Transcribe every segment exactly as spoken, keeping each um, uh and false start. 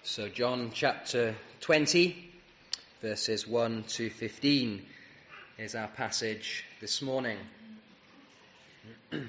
So John chapter twenty, verses one to fifteen is our passage this morning. And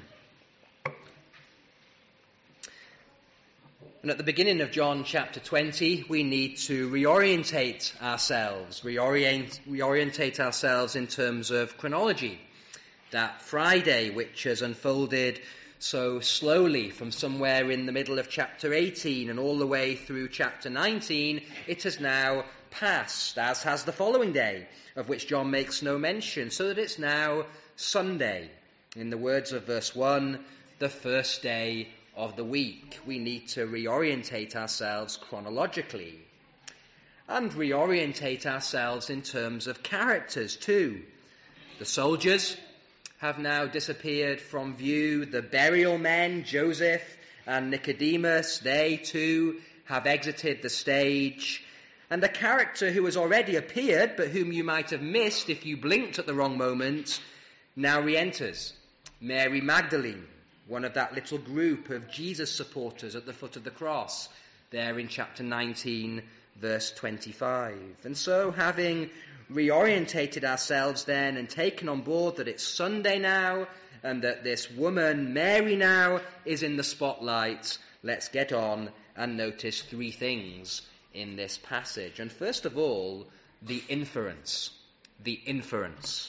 at the beginning of John chapter twenty, we need to reorientate ourselves, reorient, reorientate ourselves in terms of chronology. That Friday, which has unfolded so slowly from somewhere in the middle of chapter eighteen and all the way through chapter nineteen, it has now passed, as has the following day, of which John makes no mention, so that it's now Sunday. In the words of verse one, the first day of the week. We need to reorientate ourselves chronologically and reorientate ourselves in terms of characters too. The soldiers have now disappeared from view. The burial men, Joseph and Nicodemus, they too have exited the stage. And a character who has already appeared, but whom you might have missed if you blinked at the wrong moment, now re-enters. Mary Magdalene, one of that little group of Jesus supporters at the foot of the cross, there in chapter nineteen, verse twenty-five. And so, having reorientated ourselves then and taken on board that it's Sunday now and that this woman, Mary, now is in the spotlight, let's get on and notice three things in this passage. And first of all, the inference. The inference.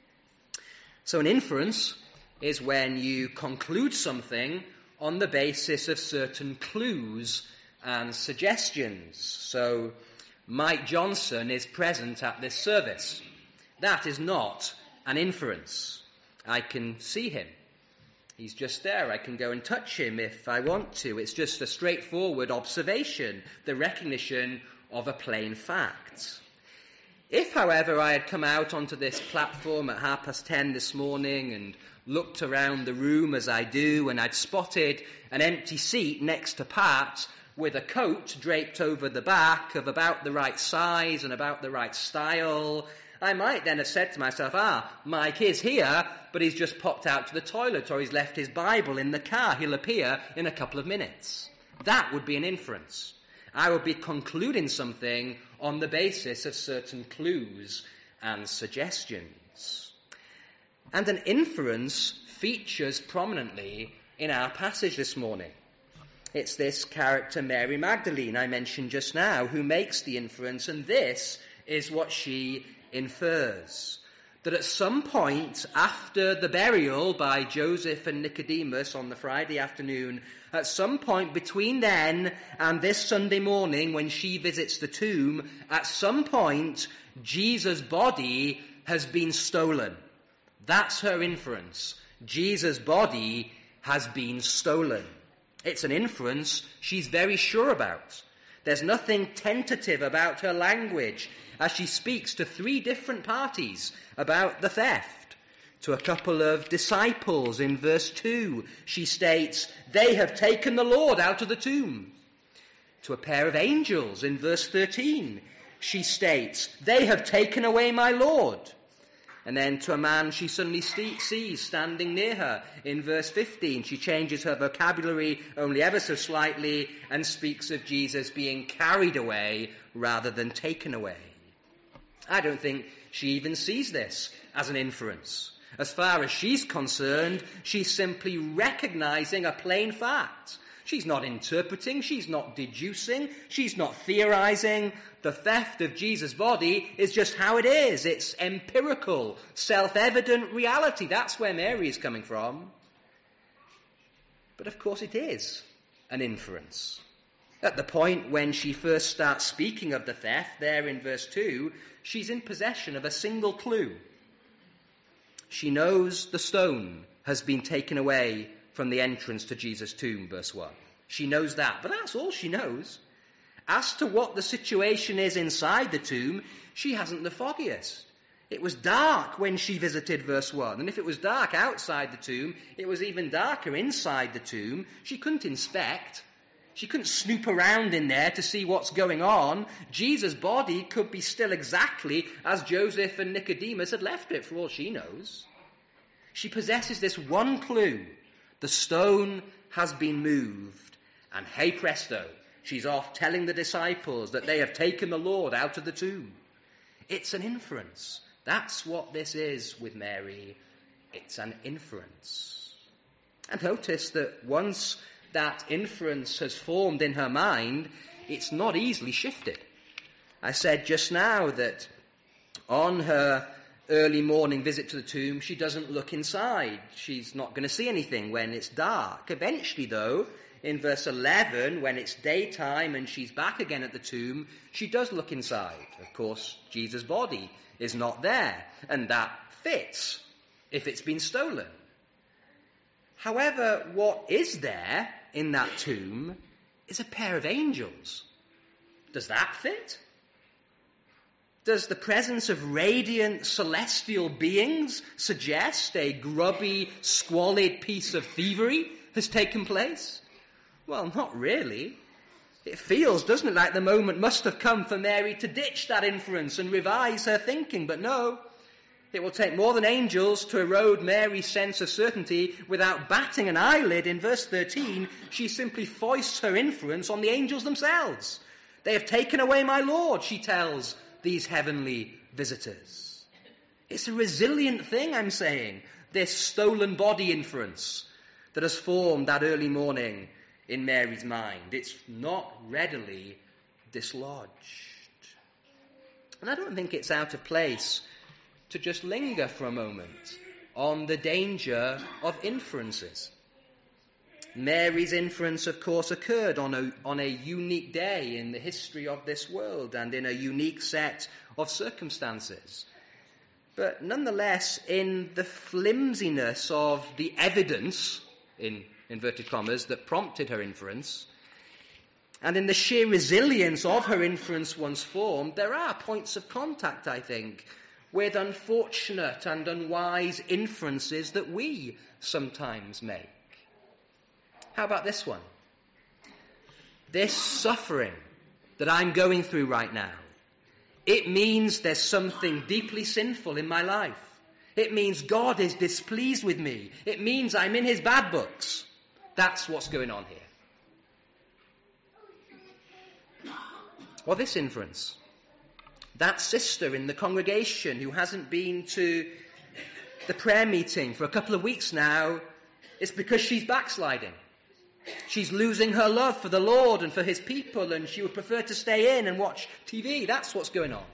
So an inference is when you conclude something on the basis of certain clues and suggestions. So Mike Johnson is present at this service. That is not an inference. I can see him. He's just there. I can go and touch him if I want to. It's just a straightforward observation, the recognition of a plain fact. If, however, I had come out onto this platform at half past ten this morning and looked around the room as I do, and I'd spotted an empty seat next to Pat with a coat draped over the back of about the right size and about the right style, I might then have said to myself, ah, Mike is here, but he's just popped out to the toilet or he's left his Bible in the car. He'll appear in a couple of minutes. That would be an inference. I would be concluding something on the basis of certain clues and suggestions. And an inference features prominently in our passage this morning. It's this character, Mary Magdalene, I mentioned just now, who makes the inference, and this is what she infers. That at some point after the burial by Joseph and Nicodemus on the Friday afternoon, at some point between then and this Sunday morning when she visits the tomb, at some point Jesus' body has been stolen. That's her inference. Jesus' body has been stolen. It's an inference she's very sure about. There's nothing tentative about her language as she speaks to three different parties about the theft. To a couple of disciples in verse two, she states, they have taken the Lord out of the tomb. To a pair of angels in verse thirteen, she states, they have taken away my Lord. And then to a man she suddenly st- sees standing near her in verse fifteen. She changes her vocabulary only ever so slightly and speaks of Jesus being carried away rather than taken away. I don't think she even sees this as an inference. As far as she's concerned, she's simply recognizing a plain fact. She's not interpreting, she's not deducing, she's not theorizing. The theft of Jesus' body is just how it is. It's empirical, self-evident reality. That's where Mary is coming from. But of course it is an inference. At the point when she first starts speaking of the theft, there in verse two, she's in possession of a single clue. She knows the stone has been taken away from the entrance to Jesus' tomb, verse one. She knows that, but that's all she knows. As to what the situation is inside the tomb, she hasn't the foggiest. It was dark when she visited verse one, and if it was dark outside the tomb, it was even darker inside the tomb. She couldn't inspect. She couldn't snoop around in there to see what's going on. Jesus' body could be still exactly as Joseph and Nicodemus had left it, for all she knows. She possesses this one clue. The stone has been moved. And hey presto, She's off telling the disciples that they have taken the Lord out of the tomb. It's an inference. That's what this is with Mary. It's an inference. And notice that once that inference has formed in her mind, it's not easily shifted. I said just now that on her early morning visit to the tomb, she doesn't look inside. She's not going to see anything when it's dark. Eventually, though, in verse eleven, when it's daytime and she's back again at the tomb, she does look inside. Of course, Jesus' body is not there, and that fits if it's been stolen. However, what is there in that tomb is a pair of angels. Does that fit? Does the presence of radiant celestial beings suggest a grubby, squalid piece of thievery has taken place? Well, not really. It feels, doesn't it, like the moment must have come for Mary to ditch that inference and revise her thinking. But no, it will take more than angels to erode Mary's sense of certainty. Without batting an eyelid, in verse thirteen, she simply foists her inference on the angels themselves. They have taken away my Lord, she tells these heavenly visitors. It's a resilient thing, I'm saying, this stolen body inference that has formed that early morning in Mary's mind. It's not readily dislodged. And I don't think it's out of place to just linger for a moment on the danger of inferences. Mary's inference, of course, occurred on a, on a unique day in the history of this world and in a unique set of circumstances. But nonetheless, in the flimsiness of the evidence, in inverted commas, that prompted her inference, and in the sheer resilience of her inference once formed, there are points of contact, I think, with unfortunate and unwise inferences that we sometimes make. How about this one? This suffering that I'm going through right now, it means there's something deeply sinful in my life. It means God is displeased with me. It means I'm in his bad books. That's what's going on here. Or this inference. That sister in the congregation who hasn't been to the prayer meeting for a couple of weeks now, it's because she's backsliding. She's losing her love for the Lord and for his people, and she would prefer to stay in and watch T V. That's what's going on.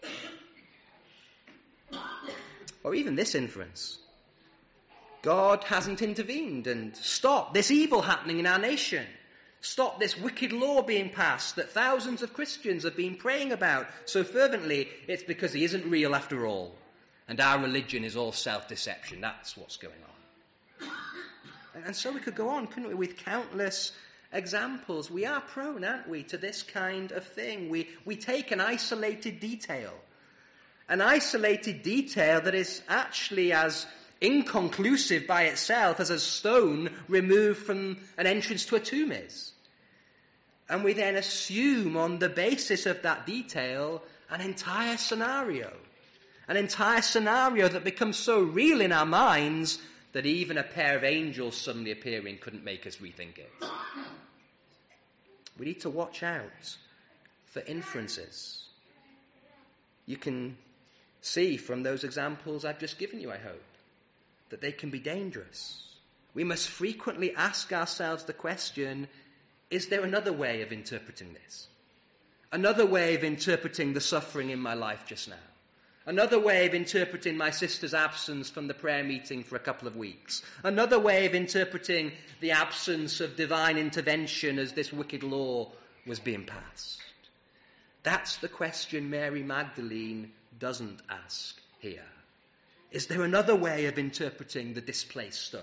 Or even this inference. God hasn't intervened and stopped this evil happening in our nation. Stopped this wicked law being passed that thousands of Christians have been praying about so fervently. It's because he isn't real after all. And our religion is all self-deception. That's what's going on. And so we could go on, couldn't we, with countless examples. We are prone, aren't we, to this kind of thing. We, we take an isolated detail. An isolated detail that is actually as inconclusive by itself as a stone removed from an entrance to a tomb is. And we then assume on the basis of that detail an entire scenario. An entire scenario that becomes so real in our minds that even a pair of angels suddenly appearing couldn't make us rethink it. We need to watch out for inferences. You can see from those examples I've just given you, I hope, that they can be dangerous. We must frequently ask ourselves the question, is there another way of interpreting this? Another way of interpreting the suffering in my life just now? Another way of interpreting my sister's absence from the prayer meeting for a couple of weeks? Another way of interpreting the absence of divine intervention as this wicked law was being passed? That's the question Mary Magdalene doesn't ask here. Is there another way of interpreting the displaced stone?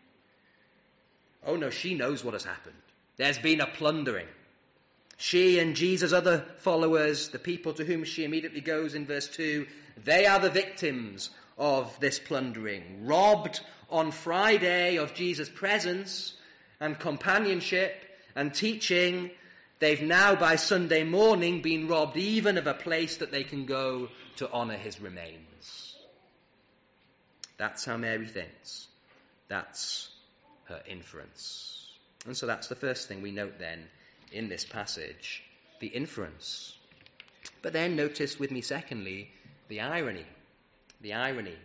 Oh no, she knows what has happened. There's been a plundering. She and Jesus' other followers, the people to whom she immediately goes in verse two, they are the victims of this plundering. Robbed on Friday of Jesus' presence and companionship and teaching, they've now by Sunday morning been robbed even of a place that they can go to honour his remains. That's how Mary thinks. That's her inference. And so that's the first thing we note then in this passage, the inference. But then notice with me, secondly, the irony. The irony.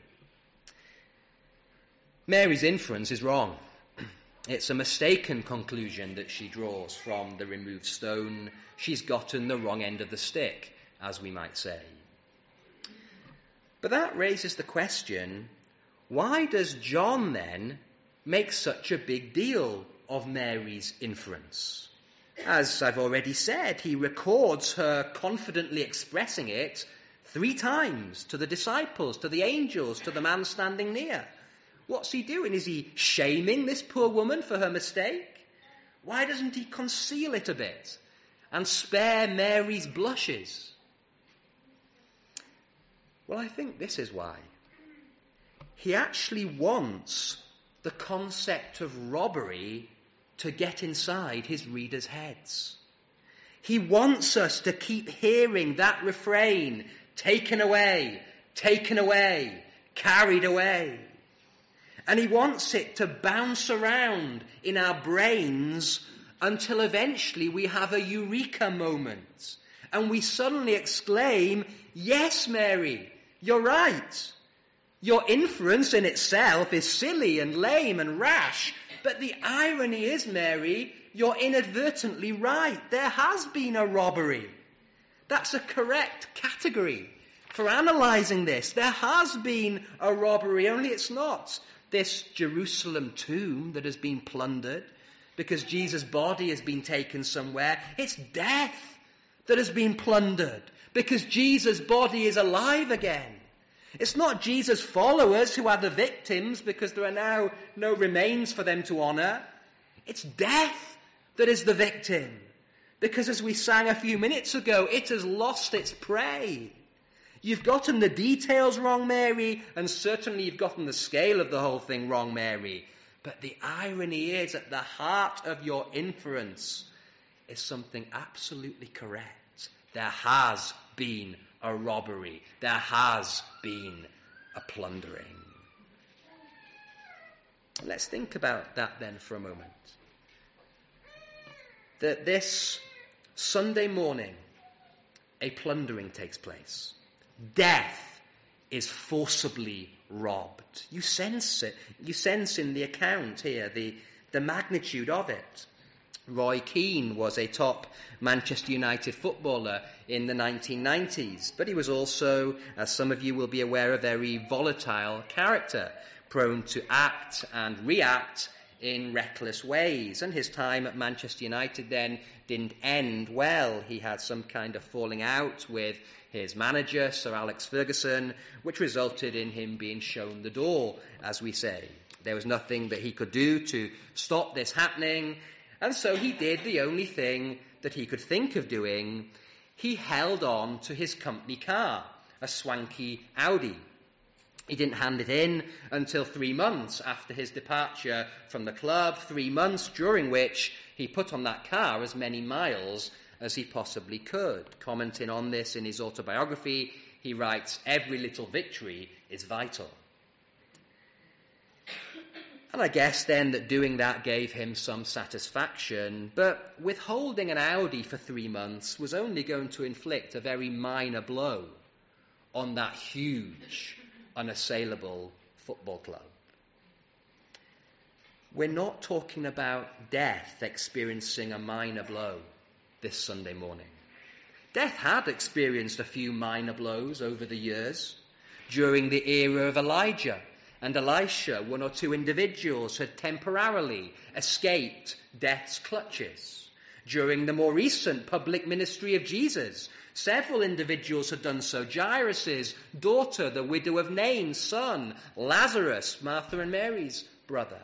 Mary's inference is wrong. It's a mistaken conclusion that she draws from the removed stone. She's gotten the wrong end of the stick, as we might say. But that raises the question, why does John then make such a big deal of Mary's inference? As I've already said, he records her confidently expressing it three times to the disciples, to the angels, to the man standing near. What's he doing? Is he shaming this poor woman for her mistake? Why doesn't he conceal it a bit and spare Mary's blushes? Well, I think this is why. He actually wants the concept of robbery to get inside his readers' heads. He wants us to keep hearing that refrain, taken away, taken away, carried away. And he wants it to bounce around in our brains until eventually we have a eureka moment. And we suddenly exclaim, yes, Mary, you're right. Your inference in itself is silly and lame and rash. But the irony is, Mary, you're inadvertently right. There has been a robbery. That's a correct category for analysing this. There has been a robbery, only it's not this Jerusalem tomb that has been plundered because Jesus' body has been taken somewhere. It's death that has been plundered because Jesus' body is alive again. It's not Jesus' followers who are the victims because there are now no remains for them to honour. It's death that is the victim because, as we sang a few minutes ago, it has lost its prey. You've gotten the details wrong, Mary, and certainly you've gotten the scale of the whole thing wrong, Mary. But the irony is, at the heart of your inference is something absolutely correct. There has been a robbery. There has been a plundering. Let's think about that then for a moment. That this Sunday morning, a plundering takes place. Death is forcibly robbed. You sense it. You sense in the account here the, the magnitude of it. Roy Keane was a top Manchester United footballer in the nineteen nineties, but he was also, as some of you will be aware, a very volatile character, prone to act and react in reckless ways. And his time at Manchester United then didn't end well. He had some kind of falling out with his manager, Sir Alex Ferguson, which resulted in him being shown the door, as we say. There was nothing that he could do to stop this happening, and so he did the only thing that he could think of doing. He held on to his company car, a swanky Audi. He didn't hand it in until three months after his departure from the club, three months during which he put on that car as many miles as he possibly could. Commenting on this in his autobiography, he writes, "Every little victory is vital." And I guess then that doing that gave him some satisfaction, but withholding an Audi for three months was only going to inflict a very minor blow on that huge, unassailable football club. We're not talking about death experiencing a minor blow this Sunday morning. Death had experienced a few minor blows over the years. During the era of Elijah and Elisha, one or two individuals had temporarily escaped death's clutches. During the more recent public ministry of Jesus, several individuals had done so. Jairus' daughter, the widow of Nain's son, Lazarus, Martha and Mary's brother.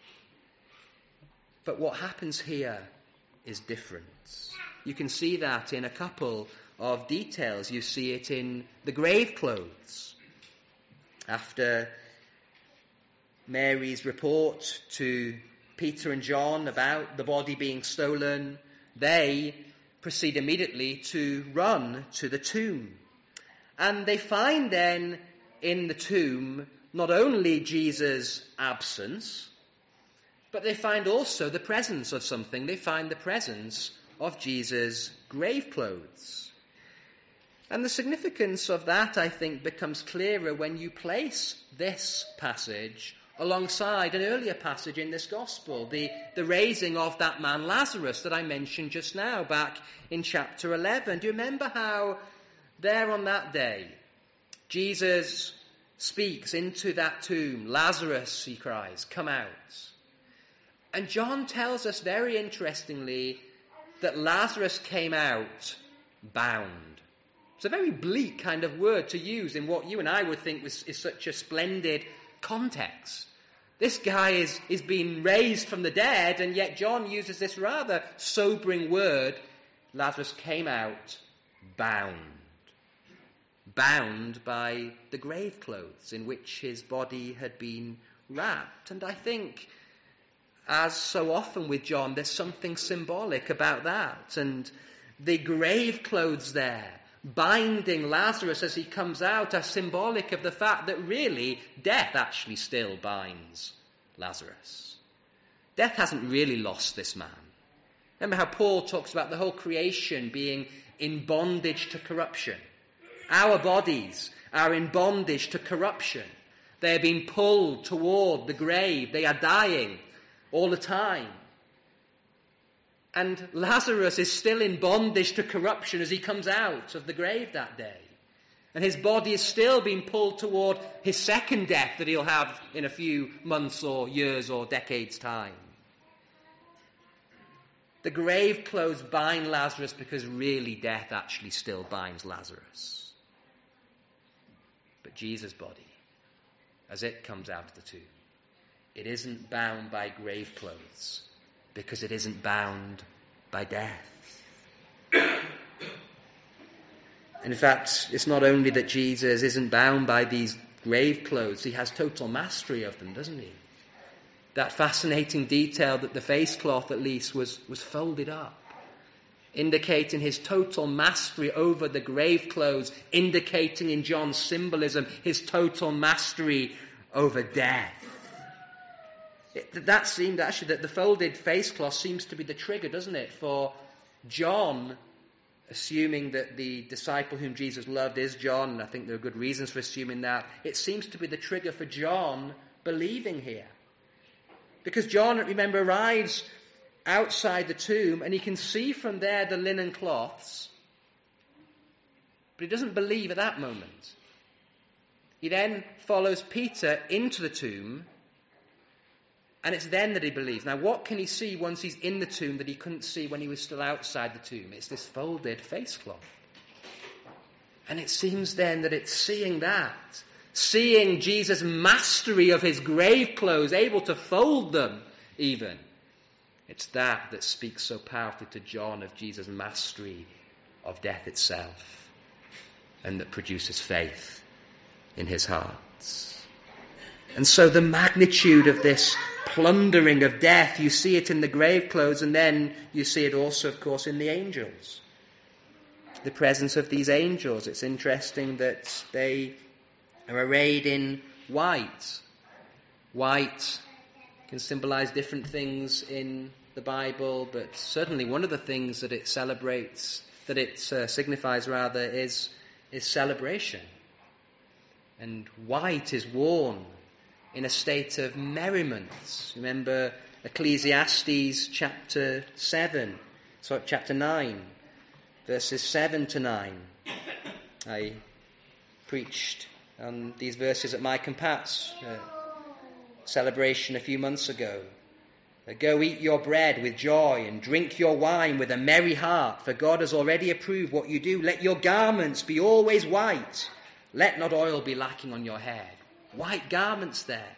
But what happens here is different. You can see that in a couple of details. You see it in the grave clothes. After Mary's report to Peter and John about the body being stolen, they proceed immediately to run to the tomb. And they find then in the tomb not only Jesus' absence, but they find also the presence of something. They find the presence of Jesus' grave clothes. And the significance of that, I think, becomes clearer when you place this passage alongside an earlier passage in this gospel, the, the raising of that man Lazarus that I mentioned just now, back in chapter eleven. Do you remember how there on that day, Jesus speaks into that tomb, "Lazarus," he cries, "come out." And John tells us very interestingly that Lazarus came out bound. It's a very bleak kind of word to use in what you and I would think was, is such a splendid context. This guy is, is being raised from the dead, and yet John uses this rather sobering word. Lazarus came out bound. Bound by the grave clothes in which his body had been wrapped. And I think, as so often with John, there's something symbolic about that. And the grave clothes there, binding Lazarus as he comes out, are symbolic of the fact that really death actually still binds Lazarus. Death hasn't really lost this man. Remember how Paul talks about the whole creation being in bondage to corruption. Our bodies are in bondage to corruption. They are being pulled toward the grave. They are dying all the time. And Lazarus is still in bondage to corruption as he comes out of the grave that day. And his body is still being pulled toward his second death that he'll have in a few months or years or decades' time. The grave clothes bind Lazarus because really death actually still binds Lazarus. But Jesus' body, as it comes out of the tomb, it isn't bound by grave clothes, because it isn't bound by death. And in fact, it's not only that Jesus isn't bound by these grave clothes, he has total mastery of them, doesn't he? That fascinating detail that the face cloth, at least, was, was folded up, indicating his total mastery over the grave clothes, indicating in John's symbolism his total mastery over death. It, that seemed actually that the folded face cloth seems to be the trigger, doesn't it, for John, assuming that the disciple whom Jesus loved is John, and I think there are good reasons for assuming that. It seems to be the trigger for John believing here. Because John, remember, arrives outside the tomb and he can see from there the linen cloths, but he doesn't believe at that moment. He then follows Peter into the tomb, and it's then that he believes. Now, what can he see once he's in the tomb that he couldn't see when he was still outside the tomb? It's this folded face cloth. And it seems then that it's seeing that, seeing Jesus' mastery of his grave clothes, able to fold them even. It's that that speaks so powerfully to John of Jesus' mastery of death itself, and that produces faith in his heart. And so the magnitude of this plundering of death, you see it in the grave clothes, and then you see it also, of course, in the angels. The presence of these angels. It's interesting that they are arrayed in white. White can symbolize different things in the Bible, but certainly one of the things that it celebrates, that it uh, signifies rather, is, is celebration. And white is worn in a state of merriment. Remember Ecclesiastes chapter seven, sorry, chapter nine, verses seven to nine. I preached on these verses at my Compats uh, celebration a few months ago. Go eat your bread with joy and drink your wine with a merry heart, for God has already approved what you do. Let your garments be always white. Let not oil be lacking on your head. White garments there,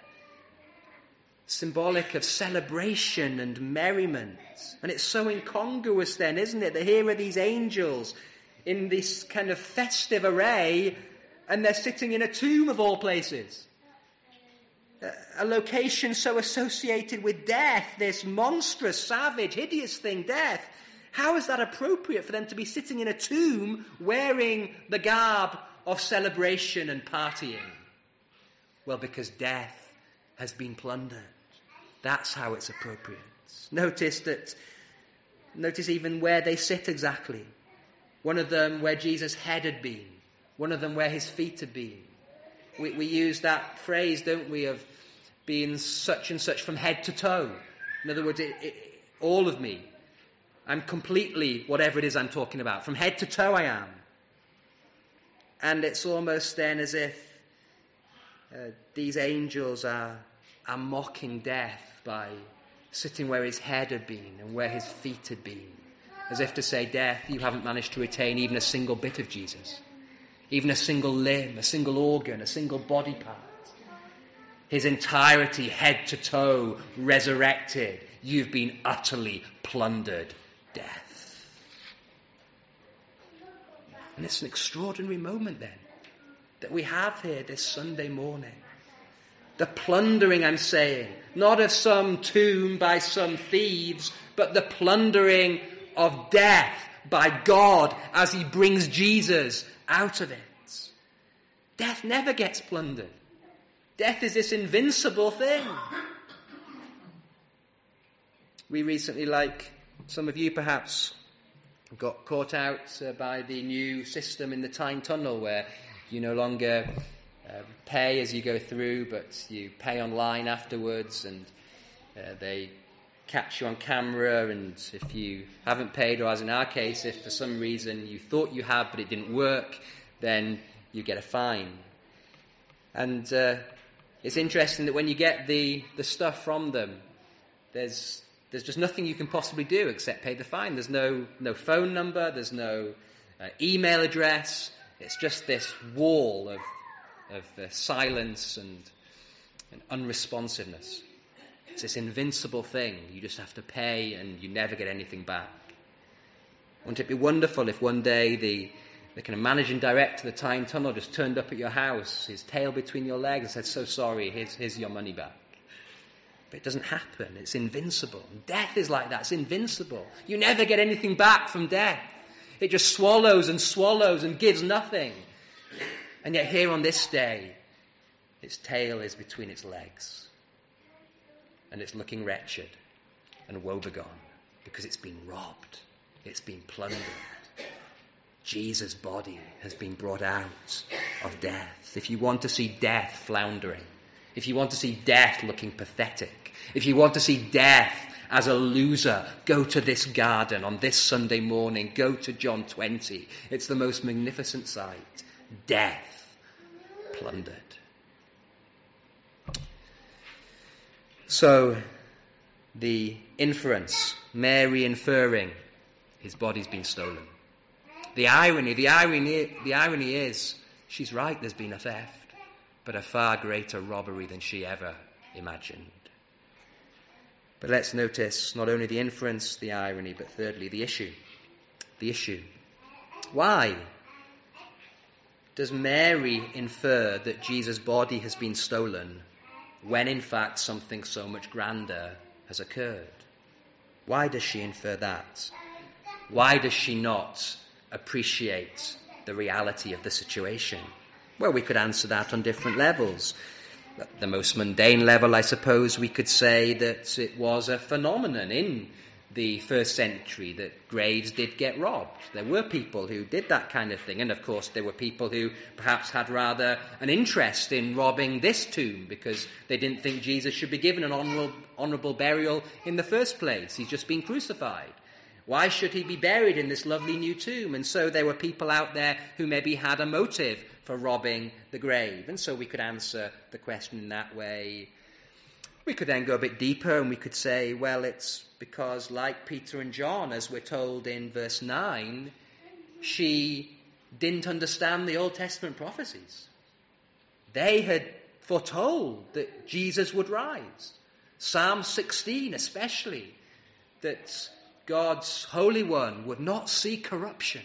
symbolic of celebration and merriment. And it's so incongruous then, isn't it, that here are these angels in this kind of festive array, and they're sitting in a tomb of all places. A location so associated with death, this monstrous, savage, hideous thing, death. How is that appropriate for them to be sitting in a tomb wearing the garb of celebration and partying? Well, because death has been plundered. That's how it's appropriate. Notice that Notice even where they sit exactly. One of them where Jesus' head had been. One of them where his feet had been. We, we use that phrase, don't we, of being such and such from head to toe. In other words, it, it, all of me. I'm completely whatever it is I'm talking about. From head to toe I am. And it's almost then as if uh, these angels are, are mocking death by sitting where his head had been and where his feet had been. As if to say, death, you haven't managed to retain even a single bit of Jesus. Even a single limb, a single organ, a single body part. His entirety, head to toe, resurrected. You've been utterly plundered, death. And it's an extraordinary moment then that we have here this Sunday morning. The plundering, I'm saying, not of some tomb by some thieves, but the plundering of death by God as he brings Jesus out of it. Death never gets plundered. Death is this invincible thing. We recently, like some of you perhaps, got caught out uh, by the new system in the Tyne Tunnel where you no longer uh, pay as you go through, but you pay online afterwards, and uh, they catch you on camera, and if you haven't paid, or as in our case, if for some reason you thought you had but it didn't work, then you get a fine. And uh, it's interesting that when you get the, the stuff from them, there's there's just nothing you can possibly do except pay the fine. There's no no phone number, there's no uh, email address. It's just this wall of of uh, silence and, and unresponsiveness. It's this invincible thing. You just have to pay and you never get anything back. Wouldn't it be wonderful if one day the, the kind of managing director of the Tyne Tunnel just turned up at your house, his tail between your legs, and said, so sorry, here's, here's your money back. But it doesn't happen. It's invincible. Death is like that. It's invincible. You never get anything back from death. It just swallows and swallows and gives nothing. And yet here on this day, its tail is between its legs. And it's looking wretched and woebegone because it's been robbed. It's been plundered. Jesus' body has been brought out of death. If you want to see death floundering, if you want to see death looking pathetic, if you want to see death as a loser, go to this garden on this Sunday morning. Go to John twenty. It's the most magnificent sight. Death plundered. So, the inference, Mary inferring, his body's been stolen. The irony, the irony, the irony is, she's right, there's been a theft, but a far greater robbery than she ever imagined. But let's notice not only the inference, the irony, but thirdly, the issue. The issue. Why does Mary infer that Jesus' body has been stolen when in fact something so much grander has occurred? Why does she infer that? Why does she not appreciate the reality of the situation? Well, we could answer that on different levels. At the most mundane level, I suppose we could say that it was a phenomenon in the first century that graves did get robbed. There were people who did that kind of thing, and of course there were people who perhaps had rather an interest in robbing this tomb because they didn't think Jesus should be given an honourable, honourable burial in the first place. He's just been crucified. Why should he be buried in this lovely new tomb? And so there were people out there who maybe had a motive for robbing the grave. And so we could answer the question in that way. We could then go a bit deeper and we could say, well, it's because like Peter and John, as we're told in verse nine, she didn't understand the Old Testament prophecies. They had foretold that Jesus would rise. Psalm sixteen especially, that God's Holy One would not see corruption.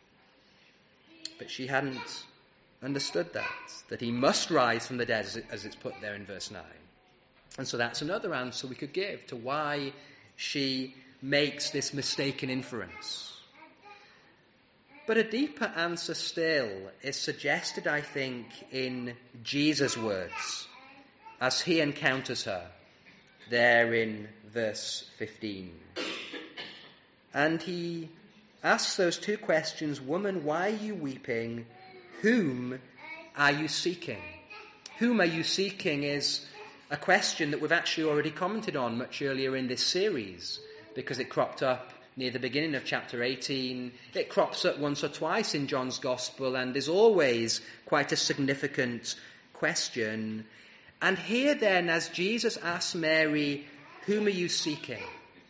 But she hadn't understood that, that he must rise from the dead, as it's put there in verse nine. And so that's another answer we could give to why she makes this mistaken inference. But a deeper answer still is suggested, I think, in Jesus' words as he encounters her there in verse fifteen. And he asks those two questions: woman, why are you weeping? Whom are you seeking? Whom are you seeking is a question that we've actually already commented on much earlier in this series, because it cropped up near the beginning of chapter eighteen. It crops up once or twice in John's Gospel and is always quite a significant question. And here then, as Jesus asks Mary, whom are you seeking?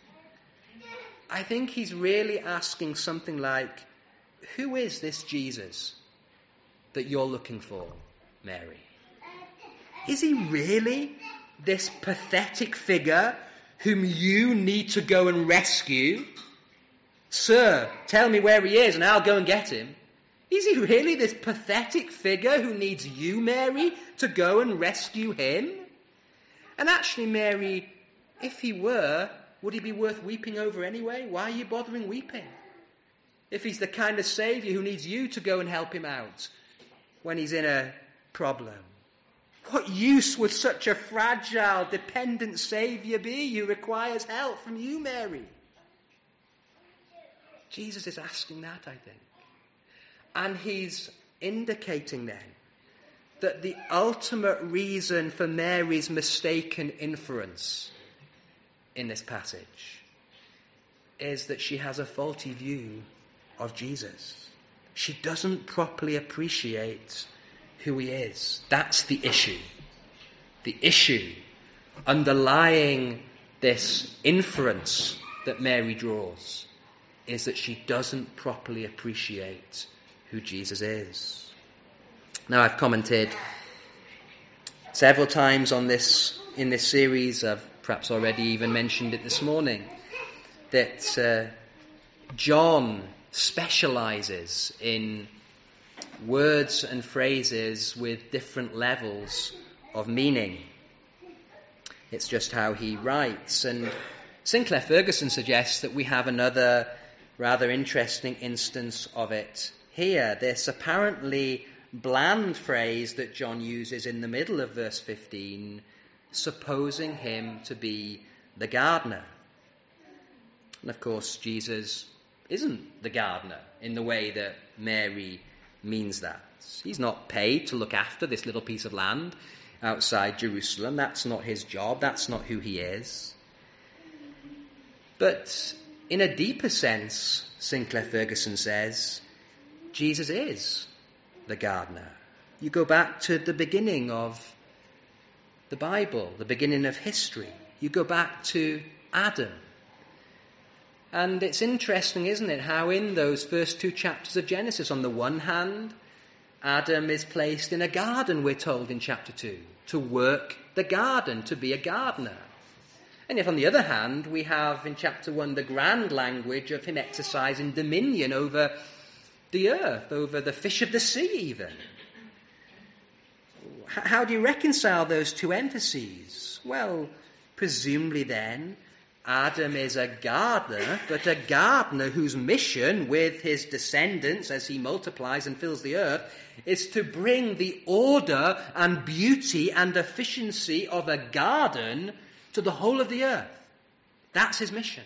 I think he's really asking something like, who is this Jesus that you're looking for, Mary? Is he really this pathetic figure whom you need to go and rescue? Sir, tell me where he is and I'll go and get him. Is he really this pathetic figure who needs you, Mary, to go and rescue him? And actually, Mary, if he were, would he be worth weeping over anyway? Why are you bothering weeping? If he's the kind of saviour who needs you to go and help him out when he's in a problem. What use would such a fragile, dependent saviour be who requires help from you, Mary? Jesus is asking that, I think. And he's indicating then that the ultimate reason for Mary's mistaken inference in this passage is that she has a faulty view of Jesus. She doesn't properly appreciate who he is. That's the issue. The issue underlying this inference that Mary draws is that she doesn't properly appreciate who Jesus is. Now, I've commented several times on this in this series. I've perhaps already even mentioned it this morning, that uh, John specializes in words and phrases with different levels of meaning. It's just how he writes. And Sinclair Ferguson suggests that we have another rather interesting instance of it here. This apparently bland phrase that John uses in the middle of verse fifteen, supposing him to be the gardener. And of course, Jesus isn't the gardener in the way that Mary means that. He's not paid to look after this little piece of land outside Jerusalem. That's not his job. That's not who he is. But in a deeper sense, Sinclair Ferguson says, Jesus is the gardener. You go back to the beginning of the Bible, the beginning of history. You go back to Adam. And it's interesting, isn't it, how in those first two chapters of Genesis, on the one hand, Adam is placed in a garden, we're told in chapter two, to work the garden, to be a gardener. And yet on the other hand, we have in chapter one the grand language of him exercising dominion over the earth, over the fish of the sea even. How do you reconcile those two emphases? Well, presumably then, Adam is a gardener, but a gardener whose mission with his descendants as he multiplies and fills the earth is to bring the order and beauty and efficiency of a garden to the whole of the earth. That's his mission.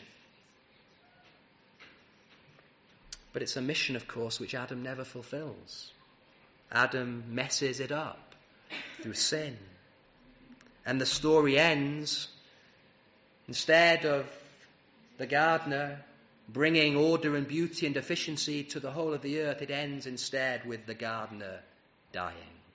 But it's a mission, of course, which Adam never fulfills. Adam messes it up through sin. And the story ends, instead of the gardener bringing order and beauty and efficiency to the whole of the earth, it ends instead with the gardener dying.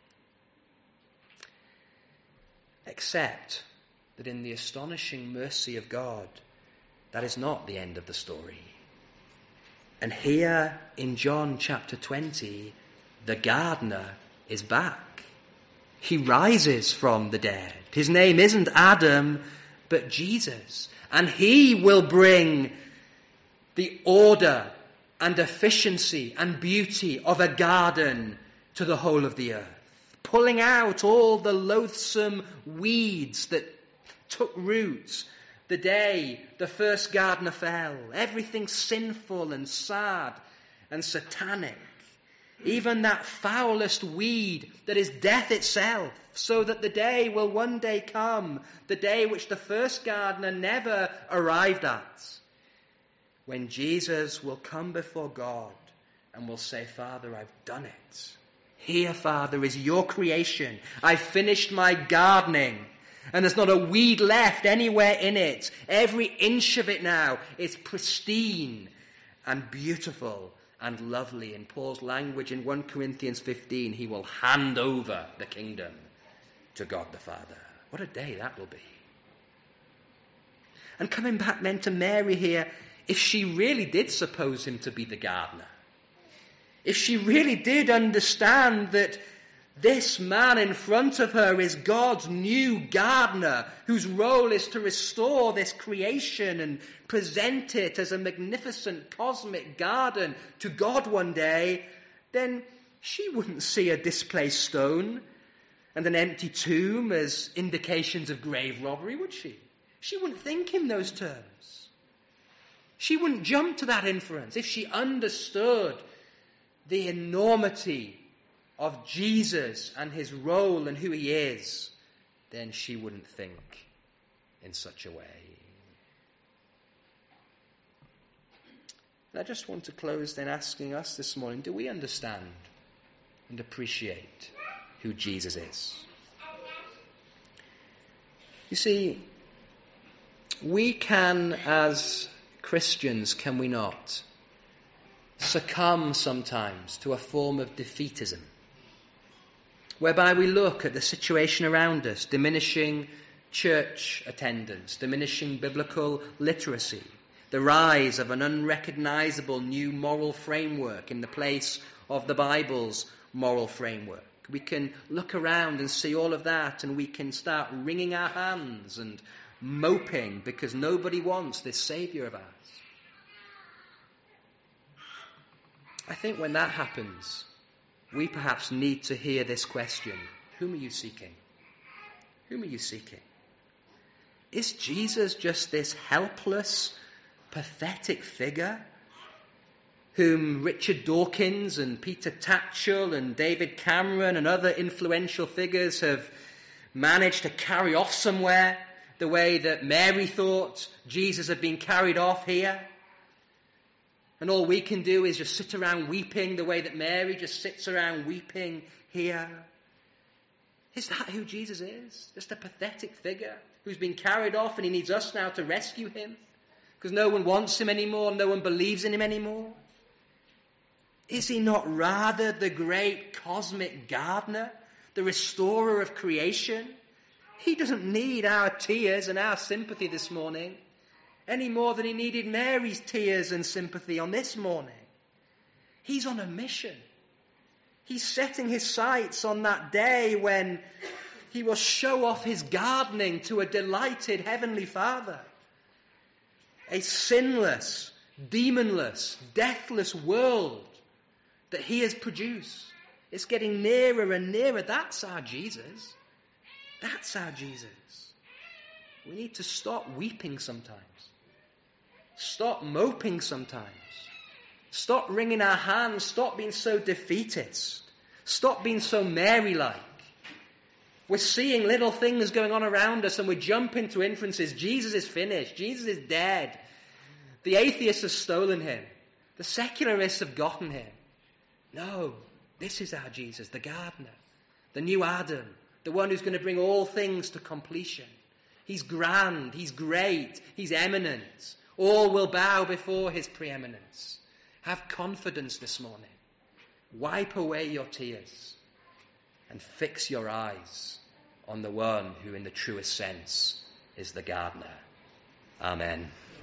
Except that in the astonishing mercy of God, that is not the end of the story. And here in John chapter twenty, the gardener is back. He rises from the dead. His name isn't Adam, but Jesus. And he will bring the order and efficiency and beauty of a garden to the whole of the earth, pulling out all the loathsome weeds that took root the day the first gardener fell, everything sinful and sad and satanic, even that foulest weed that is death itself, so that the day will one day come, the day which the first gardener never arrived at, when Jesus will come before God and will say, Father, I've done it. Here, Father, is your creation. I've finished my gardening, and there's not a weed left anywhere in it. Every inch of it now is pristine and beautiful and lovely. In Paul's language in First Corinthians fifteen, he will hand over the kingdom to God the Father. What a day that will be. And coming back then to Mary here, if she really did suppose him to be the gardener, if she really did understand that this man in front of her is God's new gardener, whose role is to restore this creation and present it as a magnificent cosmic garden to God one day, then she wouldn't see a displaced stone and an empty tomb as indications of grave robbery, would she? She wouldn't think in those terms. She wouldn't jump to that inference if she understood the enormity of Jesus and his role and who he is. Then she wouldn't think in such a way. And I just want to close then asking us this morning, do we understand and appreciate who Jesus is? You see, we can, as Christians, can we not, succumb sometimes to a form of defeatism, whereby we look at the situation around us, diminishing church attendance, diminishing biblical literacy, the rise of an unrecognizable new moral framework in the place of the Bible's moral framework. We can look around and see all of that, and we can start wringing our hands and moping because nobody wants this Saviour of ours. I think when that happens, we perhaps need to hear this question: whom are you seeking? Whom are you seeking? Is Jesus just this helpless, pathetic figure whom Richard Dawkins and Peter Tatchell and David Cameron and other influential figures have managed to carry off somewhere the way that Mary thought Jesus had been carried off here? And all we can do is just sit around weeping the way that Mary just sits around weeping here? Is that who Jesus is? Just a pathetic figure who's been carried off, and he needs us now to rescue him because no one wants him anymore, no one believes in him anymore? Is he not rather the great cosmic gardener, the restorer of creation? He doesn't need our tears and our sympathy this morning any more than he needed Mary's tears and sympathy on this morning. He's on a mission. He's setting his sights on that day when he will show off his gardening to a delighted heavenly Father. A sinless, demonless, deathless world that he has produced. It's getting nearer and nearer. That's our Jesus. That's our Jesus. We need to stop weeping sometimes. Stop moping sometimes. Stop wringing our hands. Stop being so defeatist. Stop being so Mary-like. We're seeing little things going on around us and we jump into inferences. Jesus is finished. Jesus is dead. The atheists have stolen him. The secularists have gotten him. No, this is our Jesus, the gardener, the new Adam, the one who's going to bring all things to completion. He's grand, he's great, he's eminent. All will bow before his preeminence. Have confidence this morning. Wipe away your tears and fix your eyes on the one who in the truest sense is the gardener. Amen.